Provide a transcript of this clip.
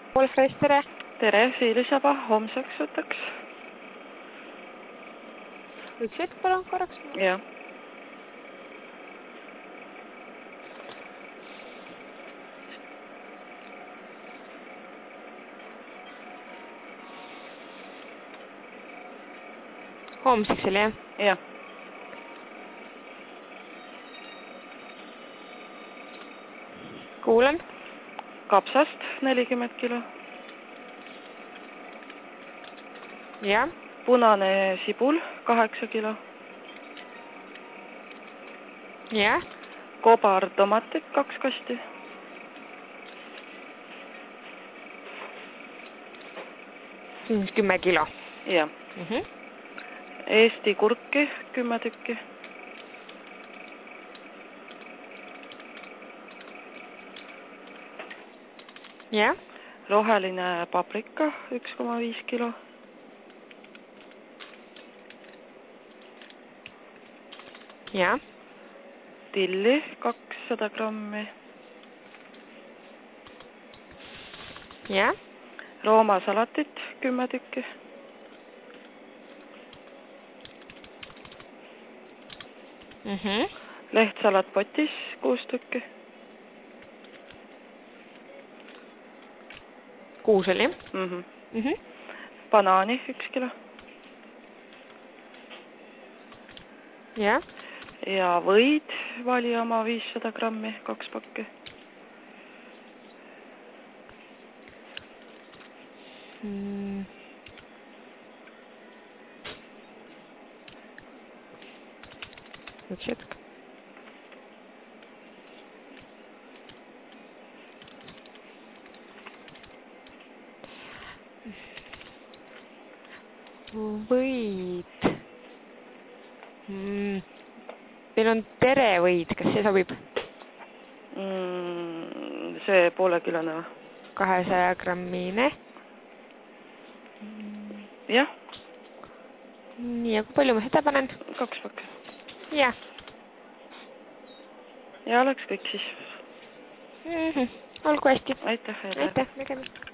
Wolf-Reis, tere! Tere, siilisaba, homseks võtaks. Üks hetk palun korraks. Jah. Homseks oli, jah? Jah. Kuulen. Kapsast 40 kilo. Jah. Punane sibul 8 kilo. Jah. Kobartomatit 2 kasti. See on 10 kilo. Jah. Eesti kurki 10 tükki. Jah. Roheline paprika 1,5 kilo. Jah. Tilli 200 grammi. Jah. Rooma salatit 10 tükki. Lehtsalat potis 6 tükki. 6 oli? Banaani 1 kilo. Jah. Ja võid vali oma 500 grammi, 2 pakki. Üks hetk. Võid. Meil on terevõid, kas see sobib? See poolekilone või? 200 grammine. Jah. Nii, ja kui palju ma seda panen? 2 pakki. Jah. Ja oleks kõik siis. Olgu hästi. Aitäh. Aitäh, nägemist.